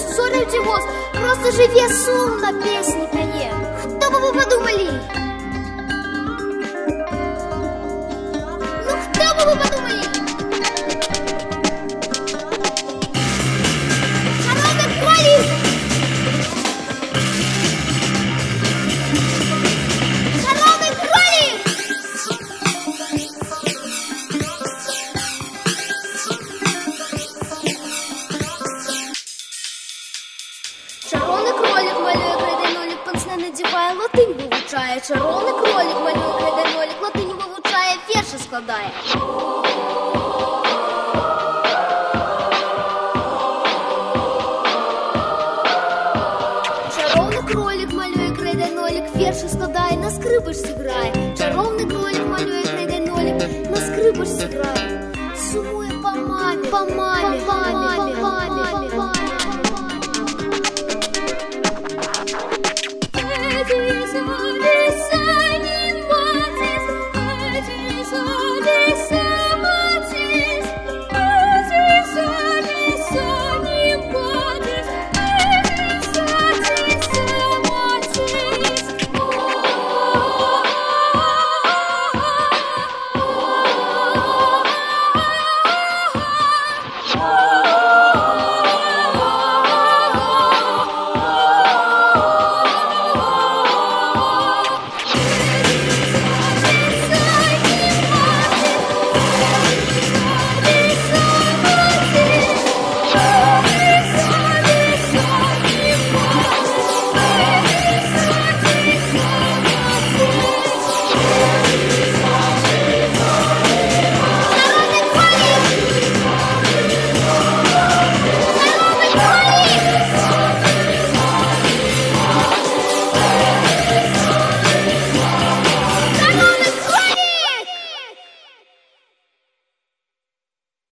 зоря голос, просто живе сумно, песни пое. Кто бы вы подумали? Ну кто бы вы подумали? Коровы, кролик! Коровы, кролик! Червоний кролик малює крейдой нолик, пенсне надіває, латинь вивчає. Червоний кролик малює крейдой нолик, латинь вивчає, вірші складає. Червоний кролик малює крейдой нолик, вірші складає, на скрипочці грає. Червоний кролик малює крейдой нолик, на скрипочці грає. Сумує по мамі, по мамі, по мамі, по мамі.